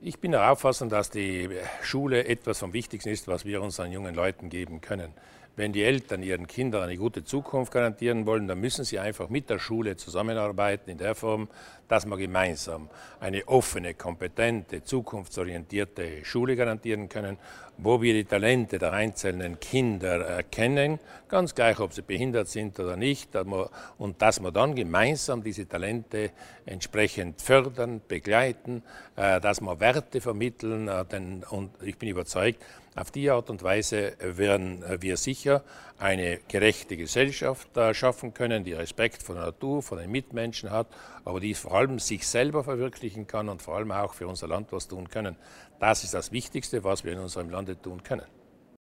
Ich bin der Auffassung, dass die Schule etwas vom Wichtigsten ist, was wir unseren jungen Leuten geben können. Wenn die Eltern ihren Kindern eine gute Zukunft garantieren wollen, dann müssen sie einfach mit der Schule zusammenarbeiten in der Form, dass wir gemeinsam eine offene, kompetente, zukunftsorientierte Schule garantieren können, wo wir die Talente der einzelnen Kinder erkennen, ganz gleich, ob sie behindert sind oder nicht, und dass wir dann gemeinsam diese Talente entsprechend fördern, begleiten, dass wir Werte vermitteln, und ich bin überzeugt, auf die Art und Weise werden wir sicher eine gerechte Gesellschaft schaffen können, die Respekt vor der Natur, vor den Mitmenschen hat, aber die vor allem sich selber verwirklichen kann und vor allem auch für unser Land was tun können. Das ist das Wichtigste, was wir in unserem Lande tun können.